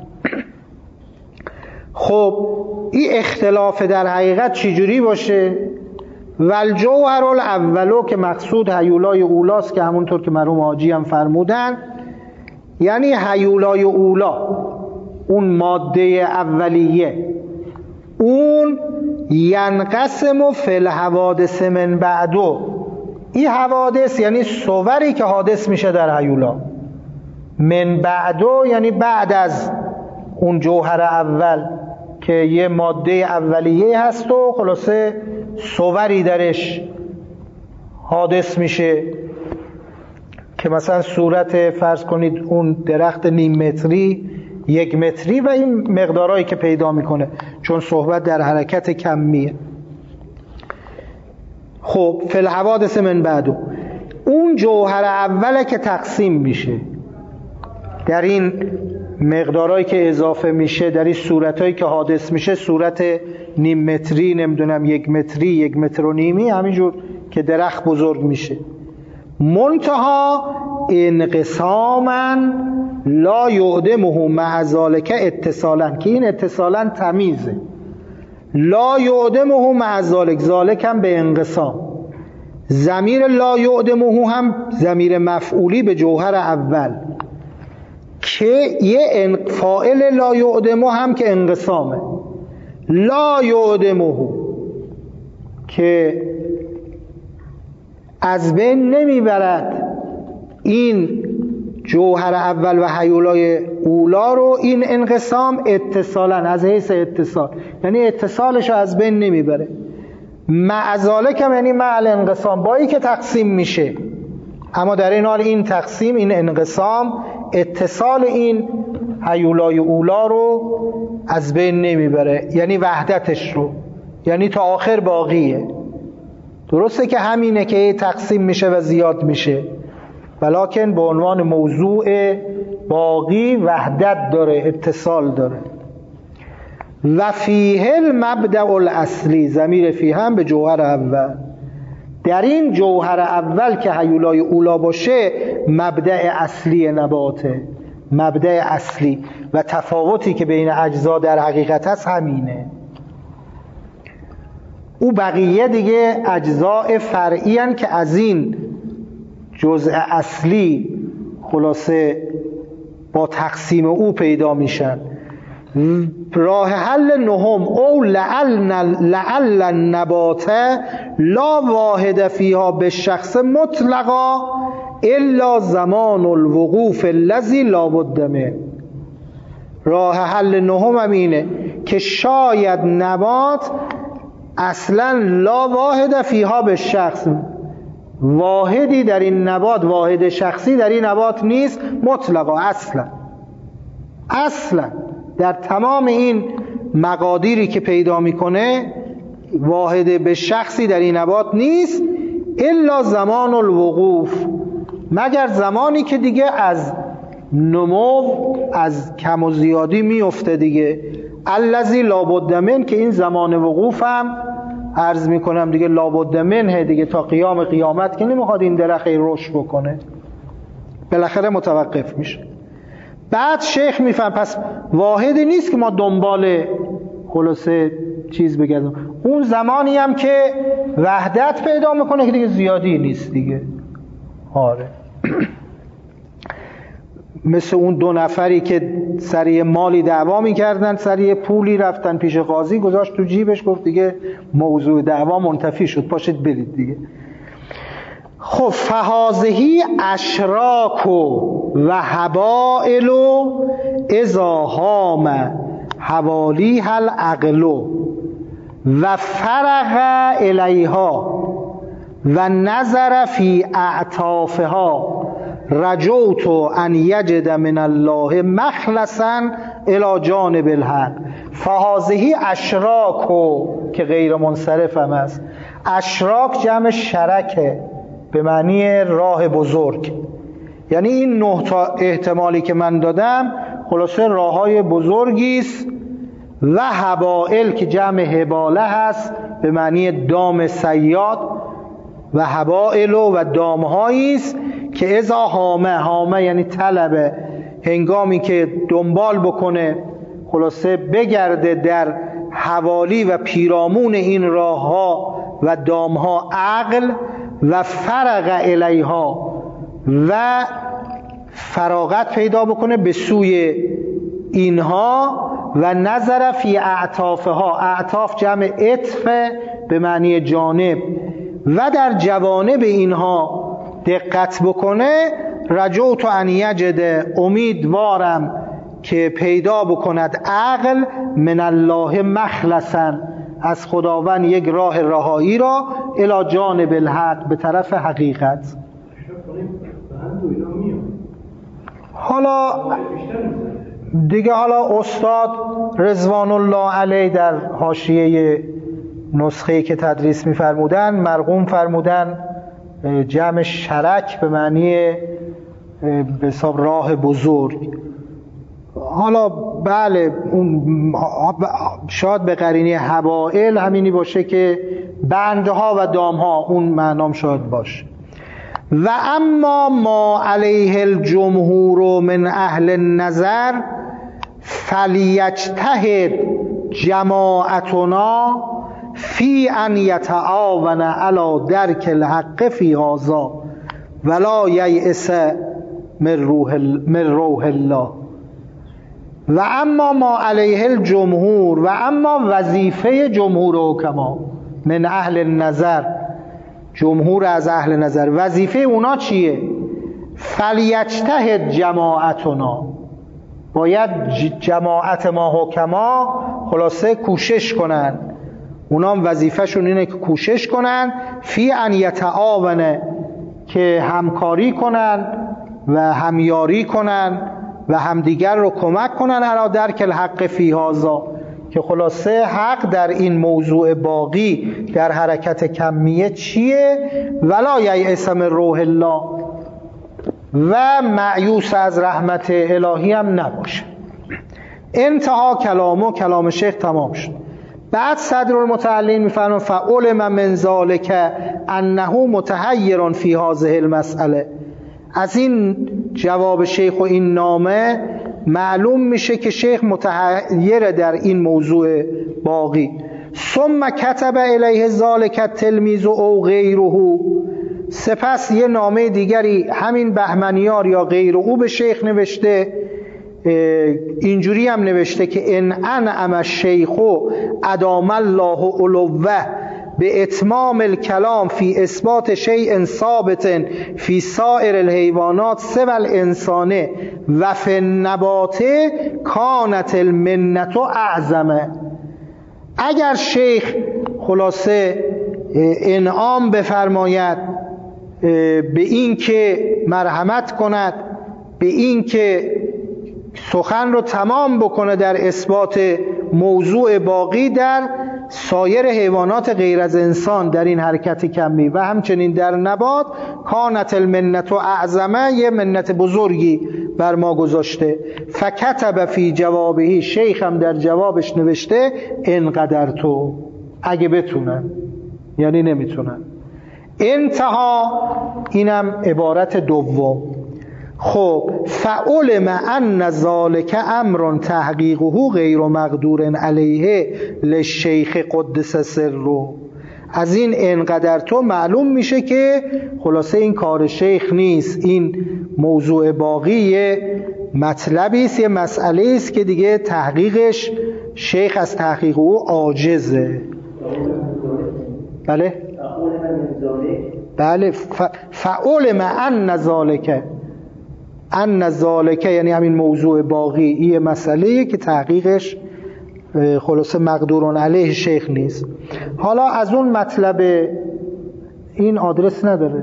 خب این اختلاف در حقیقت چجوری باشه؟ والجوهر الاول که مقصود هیولای اولاست که همونطور که مرحوم حاجی هم فرمودن، یعنی هیولای اولا، اون ماده اولیه، اون ینقسم فی الحوادث من بعدو، این حوادث یعنی صوری که حادث میشه در هیولا، من بعدو یعنی بعد از اون جوهر اول که یه ماده اولیه هست و خلاصه صوری درش حادث میشه، که مثلا صورت فرض کنید اون درخت 0.5 متری 1 متری و این مقدارهایی که پیدا میکنه، چون صحبت در حرکت کمیه. خب فی الحوادث من بعدو، اون جوهر اوله که تقسیم میشه در این مقدارهایی که اضافه میشه، در این صورتهایی که حادث میشه، صورت 0.5 متری، نمیدونم 1 متری، 1 متر و نیمی، همینجور که درخت بزرگ میشه. منتها انقساما لا یعدمه مع ذلک اتصالا، که این اتصالا تمیزه. لا یعدمه مع ذلک، ذلک هم به انقسام، ضمیر لا یعدمه هم ضمیر مفعولی به جوهر اول، که یه فاعل لا یعدمه هم که انقسامه. لا یعدمه که از بین نمیبرد این جوهر اول و هیولای اولا رو، این انقسام اتصالا، از حیث اتصال، یعنی اتصالش رو از بین نمیبره. مع ذالک یعنی مع الانقسام، با این که تقسیم میشه، اما در این حال این تقسیم، این انقسام، اتصال این هیولای اولا رو از بین نمیبره، یعنی وحدتش رو، یعنی تا آخر باقیه. درسته که همینه که تقسیم میشه و زیاد میشه، ولکن به عنوان موضوع باقی وحدت داره، اتصال داره. و فیه المبدأ الاصلی، ضمیر فیه هم به جوهر اول. در این جوهر اول که هیولای اولا باشه، مبدأ اصلی نباته، مبدأ اصلی، و تفاوتی که بین اجزا در حقیقت هست همینه. او بقیه دیگه اجزاء فرعی هن که از این جزء اصلی خلاصه با تقسیم او پیدا میشن. راه حل نهم او لعل النبات لا واحد فیها به شخص مطلقا الا زمان الوقوف الذی لا بد منه. راه حل نهم هم اینه که شاید نبات اصلا لا واحد فیها به شخص، واحدی در این نبات، واحد شخصی در این نبات نیست مطلقا، اصلا در تمام این مقادیری که پیدا میکنه واحد به شخصی در این نبات نیست، الا زمان الوقوف، مگر زمانی که دیگه از نمو، از کم و زیادی میفته دیگه. الذی لابد من، که این زمان وقوف هم عرض میکنم دیگه لابد منه دیگه، تا قیام قیامت که نمیخواد این درخت رشد بکنه، بالاخره متوقف میشه. بعد شیخ میفهم پس واحدی نیست که ما دنبال خلاصه چیز بگردیم، اون زمانی هم که وحدت پیدا میکنه که دیگه زیادی نیست دیگه. آره مثل اون 2 نفری که سر مالی دعوا میکردن، سر پولی رفتن پیش قاضی، گذاشت تو جیبش، گفت دیگه موضوع دعوا منتفی شد، پاشید برید دیگه. خب فهازهی اشراک و حبائل اذا هام حوالی هل عقل و فرغ الیها و نظر فی اعطافها رجوت ان یجد من الله مخلصا الی جانب الحق. فهازهی اشراک که غیر منصرف هم است. اشراک جمع شرکه به معنی راه بزرگ، یعنی این 9 تا احتمالی که من دادم خلاصه راههای بزرگی است. و حبائل که جمع حباله هست به معنی دام صیاد، و حبائل و دامهایی است که اذا هامه یعنی طلبه، هنگامی که دنبال بکنه خلاصه بگرده در حوالی و پیرامون این راهها و دامها عقل، و فرغ الیها و فراغت پیدا بکنه به سوی اینها، و نظر فی اعطافها، اعطاف جمع عطف به معنی جانب، و در جوانب اینها دقت بکنه. رجوت ان یجد، امیدوارم که پیدا بکند عقل، من الله مخلصا، از خداوند یک راه رهایی را، الی جانب الحق، به طرف حقیقت. حالا دیگه استاد رضوان الله علیه در حاشیه نسخه‌ای که تدریس می‌فرمودن مرقوم فرمودن جمع شرک به معنی به حساب راه بزرگ. حالا بله اون شاید به قرینه حبائل همینی باشه که بندها و دامها، اون معنام شاید باشه. و اما ما علیه الجمهور من اهل النظر فلیجتهد جماعتنا فی ان یتعاون علی درک الحق فی هذا ولا ییأس من روح الله. و اما ما علیه الجمهور، و اما وظیفه جمهور حکما من اهل النظر، جمهور از اهل نظر، وظیفه اونا چیه؟ فلیجتهد جماعتنا، باید جماعت ما حکما خلاصه کوشش کنن، اونا هم وظیفهشون اینه که کوشش کنن فی ان یتعاون، که همکاری کنن و همیاری کنن و همدیگر رو کمک کنن علی درک الحق فی هذا، که خلاصه حق در این موضوع باقی در حرکت کمیه چیه؟ ولا ییأس من روح الله، و مایوس از رحمت الهی هم نباشه. انتها کلام شیخ تمام شد. بعد صدرالمتعلین میفرماید فعلم من ذلک انه متحیر فی هذه المسئله. از این جواب شیخ و این نامه معلوم میشه که شیخ متحیر در این موضوع باقی. ثم کتب الیه ذلک التلمیذ او غیره، سپس یه نامه دیگری همین بهمنیار یا غیر او به شیخ نوشته، اینجوری هم نوشته که ان انعم الشیخ ادام الله علوه به اتمام الکلام فی اثبات شیء ثابت فی سائر الحیوانات سوى الانسان و فی النبات کانت المنة اعظم. اگر شیخ خلاصه انعام بفرماید به این که مرحمت کند، به این که سخن رو تمام بکنه در اثبات موضوع باقی در سایر حیوانات غیر از انسان در این حرکت کمی و همچنین در نبات، کانت المنة اعظمه، یه منت بزرگی بر ما گذاشته. فکتب فی جوابه، شیخ هم در جوابش نوشته انقدر تو، اگه بتونن، یعنی نمیتونن. انتها، اینم عبارت دوم. خب فعلم ان ذلک امر تحقیقه غیر مقدور علیه للشیخ قدس سره. از این انقدر تو معلوم میشه که خلاصه این کار شیخ نیست، این موضوع باقی مطلبی است، یه مسئله است که دیگه تحقیقش شیخ از تحقیق او عاجزه. بله فعلم ان ذلک، ان ذالک یعنی همین موضوع باقی، این مسئله که تحقیقش خلاصه مقدورون علیه شیخ نیست. حالا از اون مطلب، این آدرس نداره،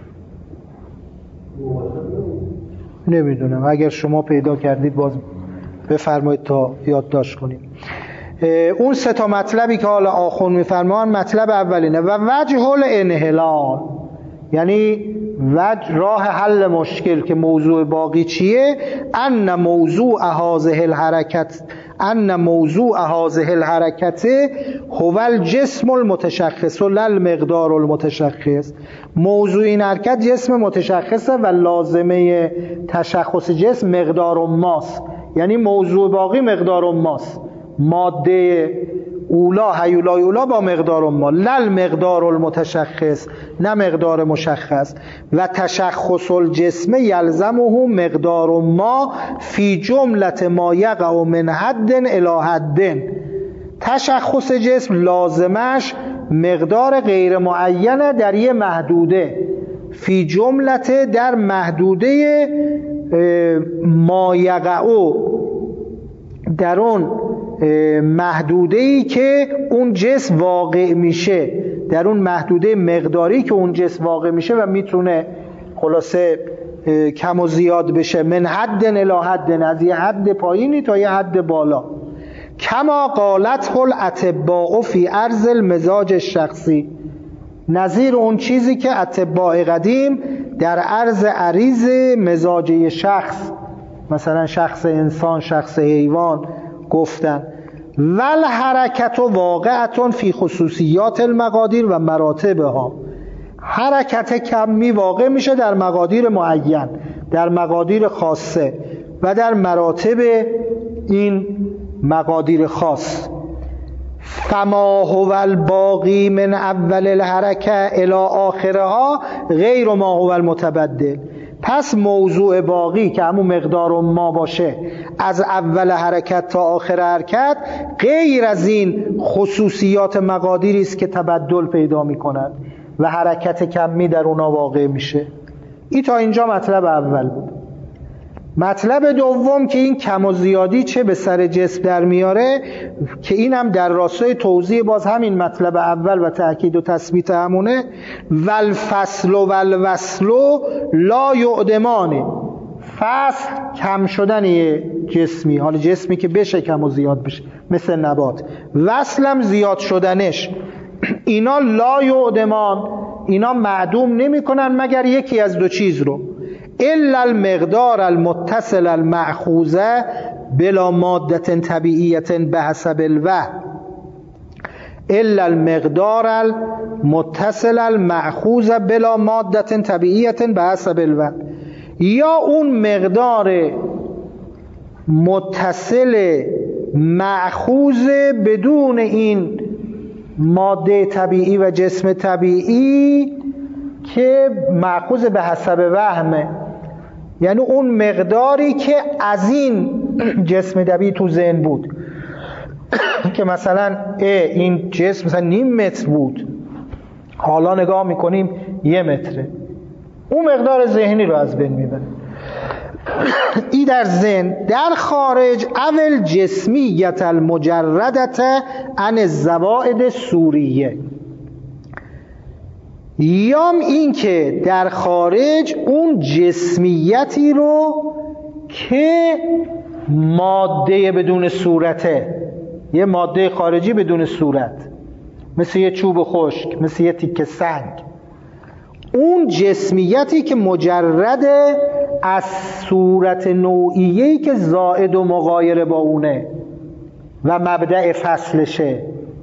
نمیدونم، اگر شما پیدا کردید باز بفرمایید تا یادداشت کنیم. اون سه تا مطلبی که حالا آخوند میفرمان، مطلب اولینه و وجه الانحلال، یعنی وجه راه حل مشکل که موضوع باقی چیه؟ ان موضوع هذه الحرکت هو الجسم المتشخص لا المقدار المتشخص. موضوع این حرکت جسم متشخصه و لازمه تشخص جسم مقدار ماست، یعنی موضوع باقی مقدار ماست، ماده اولا هیولای اولا با مقدار ما، لل مقدار المتشخص، نه مقدار مشخص. و تشخص الجسم یلزمه مقدار ما فی جملت ما یقع من حد الی حد. تشخص جسم لازمش مقدار غیر معینه در یه محدوده، فی جملت در محدوده ما یقع، در اون محدوده‌ای که اون جسم واقع میشه، در اون محدوده مقداری که اون جسم واقع میشه و میتونه خلاصه کم و زیاد بشه، من حد الی حد، از یه حد پایینی تا یه حد بالا. کما قالت الاطباء فی عرض المزاج الشخصی، نظیر اون چیزی که اطباء قدیم در عرض مزاجی شخص، مثلا شخص انسان، شخص حیوان گفتن. ول حرکت و واقعتون فی خصوصیات المقادیر و مراتبها، حرکت کمی واقع میشه در مقادیر معین، در مقادیر خاصه و در مراتب این مقادیر خاص. فما هو الباقی من اول الحرکه الی آخرها غیر ما هو المتبدل. پس موضوع باقی که همون مقدار ما باشه از اول حرکت تا آخر حرکت، غیر از این خصوصیات مقادیری است که تبدل پیدا می‌کنند و حرکت کمی در اونا واقع میشه. این تا اینجا مطلب اول بود. مطلب دوم که این کم و زیادی چه به سر جسم در میاره، که این هم در راستای توضیح باز همین مطلب اول و تأکید و تثبیت همونه. والفصل و الوصل لا یعدمان، فصل کم شدن یه جسمی، حالا جسمی که بشه کم و زیاد بشه مثل نبات، وصلم زیاد شدنش، اینا لا یعدمان، اینا معدوم نمی کنن مگر یکی از دو چیز رو، الا المقدار المتصل المأخوذه بلا ماده طبیعیه بحسب الوهم، الا المقدار المتصل المأخوذه بلا ماده طبیعیه بحسب الوهم، یا اون مقدار متصل مأخوذ بدون این ماده طبیعی و جسم طبیعی که مأخوذ به حسب وهمه، یعنی اون مقداری که از این جسم طبیعی تو ذهن بود که مثلا این جسم مثلا نیم متر بود حالا نگاه میکنیم 1 متره، اون مقدار ذهنی رو از بین میبره. ای در ذهن در خارج اول جسمیت المجردت عن الزوائد سوریه، یا این که در خارج اون جسمیتی رو که ماده بدون صورته، یه ماده خارجی بدون صورت، مثل یه چوب خشک، مثل یه تیکه سنگ، اون جسمیتی که مجرد از صورت نوعیه‌ای که زائد و مغایر با اونه و مبدأ فصلشه.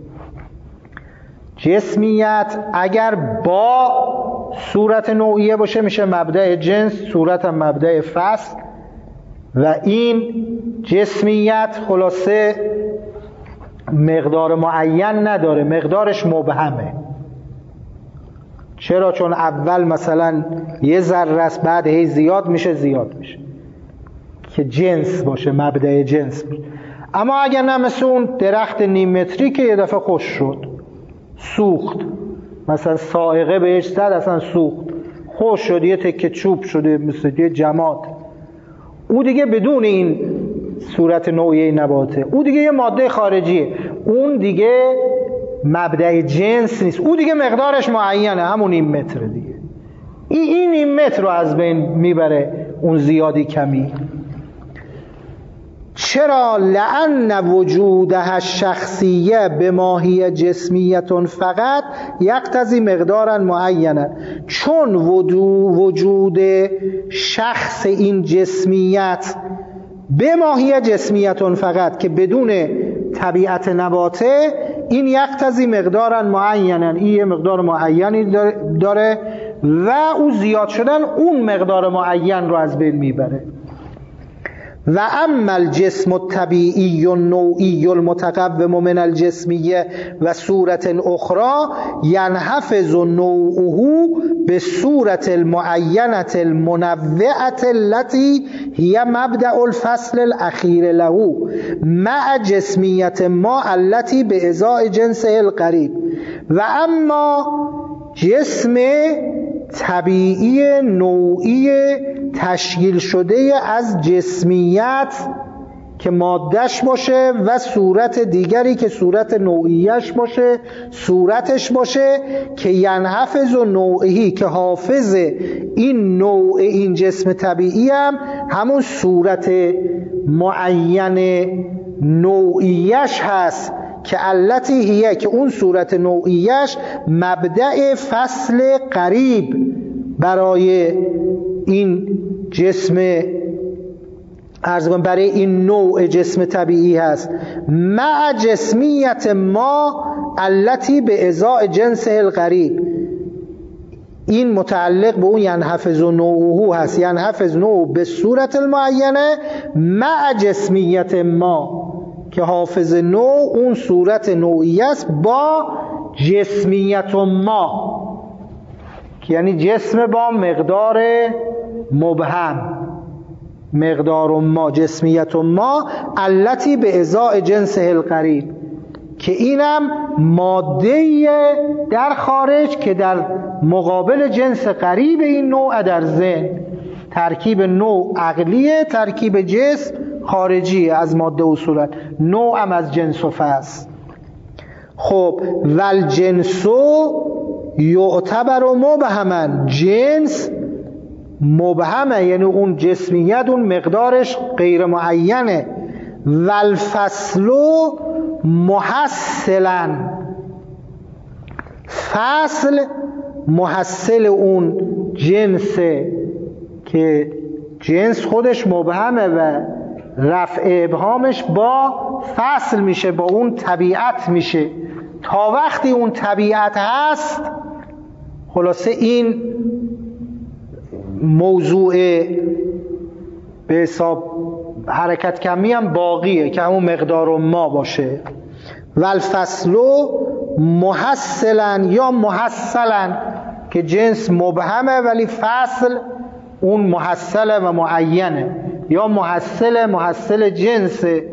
جسمیت اگر با صورت نوعیه باشه میشه مبدأ جنس، صورت هم مبدأ فصل، و این جسمیت خلاصه مقدار معین نداره، مقدارش مبهمه. چرا؟ چون اول مثلا 1 ذره است، بعد هی زیاد میشه که جنس باشه، مبدأ جنس باشه. اما اگر نه مثل اون درخت نیم متری که یه دفعه خوش شد، سوخت، مثلا صاعقه بهش زد اصلا سوخت، خوش شد، یه تکه چوب شده مثل یه جماد، او دیگه بدون این صورت نوعیه نباته، او دیگه یه ماده خارجیه، اون دیگه مبدأ جنس نیست، او دیگه مقدارش معینه، همون 1 متر دیگه. این 1 متر رو از بین میبره اون زیادی کمی. چرا؟ لأن وجودها الشخصیه بماهی جسمیت فقط یقتضی مقدارا معینه، چون وجود شخص این جسمیت بماهی جسمیت فقط که بدون طبیعت نباته، این یقتضی مقدارا معینه، این یه مقدار معینی داره و او زیاد شدن اون مقدار معین رو از بین میبره. و اما الجسم الطبیعی النوعی المتقوم من الجسمیه و صورت اخرى ینحفظ نوعه به صورت المعینه المنوعه التي هي مبدأ الفصل الاخیر له مع جسمیت ما التي به ازاء جنسه القریب. و اما جسم طبیعی نوعی تشکیل شده از جسمیت که مادهش باشه و صورت دیگری که صورت نوعیش باشه، صورتش باشه، که ینحفظ و نوعی که حافظ این نوع این جسم طبیعی هم همون صورت معین نوعیش هست که علتی هیه، که اون صورت نوعیش مبدأ فصل قریب برای این جسم برای این نوع جسم طبیعی هست، مع جسمیت ما التي به ازاء جنسه القریب. این متعلق به اون ینحفظ نوعه هست، ینحفظ نوع به صورت المعینه مع جسمیت ما که حافظ نوع اون صورت نوعی است با جسمیت ما، یعنی جسم با مقدار مبهم، مقدار ما، جسمیت ما التی به ازاء جنسه القریب، که اینم ماده در خارج که در مقابل جنس قریب این نوع در ذهن. ترکیب نوع عقلیه، ترکیب جسم خارجی از ماده و صورت، نوع هم از جنس و فصل. خب والجنسو یعتبر مبهما، جنس مبهمه، یعنی اون جسمیت اون مقدارش غیر معینه. والفصلو محصلا، فصل محصل اون جنسه که جنس خودش مبهمه و رفع ابهامش با فصل میشه، با اون طبیعت میشه. تا وقتی اون طبیعت هست خلاصه این موضوع به حساب حرکت کمی هم باقیه که همون مقدار ما باشه. والفصلو محصلا یا محصلا که جنس مبهمه ولی فصل اون محصله و معینه، یا محصل جنسه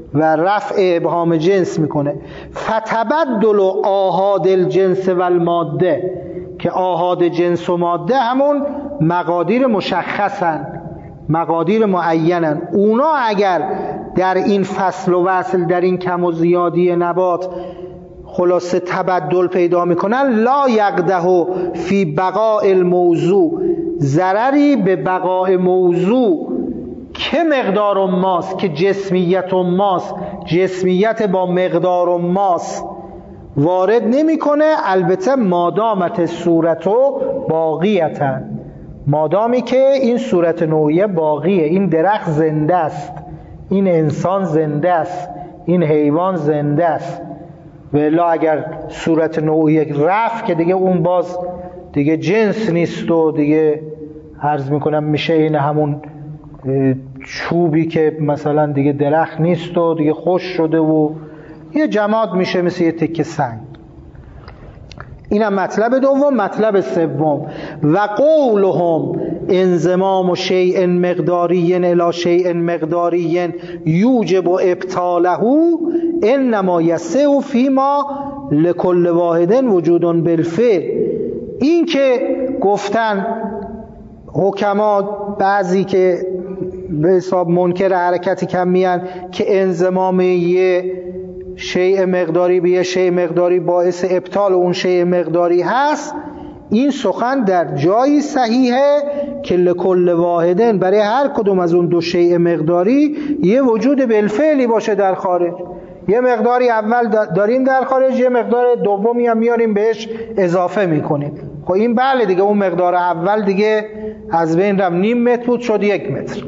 و رفع ابهام جنس میکنه. فتبدل آحاد الجنس و الماده، که آحاد جنس و ماده همون مقادیر مشخصن، مقادیر معینن. اونا اگر در این فصل و وصل، در این کم و زیادی نبات خلاصه تبدل پیدا میکنن، لا یقدح فی بقاء الموضوع، ضرری به بقاء موضوع که مقدار ماست، که جسمیت ماست، جسمیت با مقدار ماست وارد نمیکنه. البته مادامت صورتو باقیتن، مادامی که این صورت نوعیه باقیه، این درخت زنده است، این انسان زنده است، این حیوان زنده است. ولی اگر صورت نوعیه رفت که دیگه اون باز دیگه جنس نیست و دیگه عرض میکنم میشه این همون چوبی که مثلا دیگه درخت نیست و دیگه خوش شده و یه جماد میشه، مثل یه تکه سنگ. اینم مطلب دوم. مطلب سوم، و قولهم انضمام شیء مقداری الی شیء مقداری یوجب ابطاله انما یسع فیما لکل واحد وجود بالفعل. این که گفتن حکما بعضی که به حساب منکر حرکت کمیان که انضمام یه شیء مقداری به یه شیء مقداری باعث ابطال اون شیء مقداری هست، این سخن در جایی صحیحه که لکل واحدن، برای هر کدوم از اون دو شیء مقداری یه وجود بالفعلی باشه در خارج. یه مقداری اول داریم در خارج، یه مقدار دومی هم میاریم بهش اضافه میکنیم. خب این بله دیگه، اون مقدار اول دیگه از بین رفت، نیم متر بود شد 1 متر.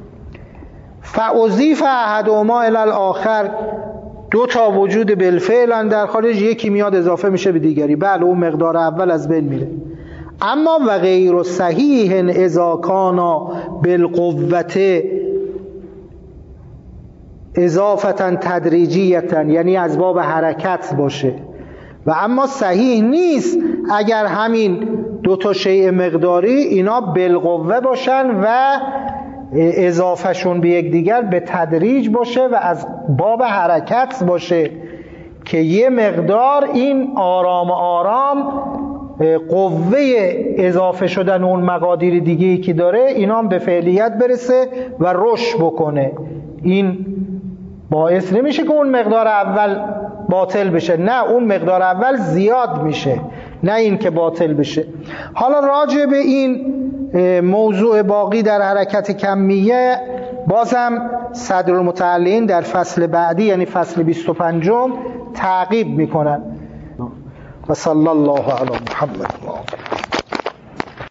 فاضیف احدهما الی الاخر، دو تا وجود بالفعل در خارج، یکی میاد اضافه میشه به دیگری، بله اون مقدار اول از بین میره. اما و غیر صحیح اذا کان بالقوه اضافتا تدریجیتا، یعنی از باب حرکت باشه. و اما صحیح نیست اگر همین دو تا شیء مقداری اینا بالقوه باشن و اضافهشون به یک دیگر به تدریج باشه و از باب حرکت باشه، که یه مقدار این آرام آرام قوه اضافه شدن اون مقادیر دیگه‌ای که داره اینا هم به فعلیت برسه و رشد بکنه. این باعث نمیشه که اون مقدار اول باطل بشه، نه اون مقدار اول زیاد میشه، نه این که باطل بشه. حالا راجع به این موضوع باقی در حرکت کمیه بازم صدرالمتعلقین در فصل بعدی یعنی فصل 25 تعقیب میکنن. و صلی الله علی محمد.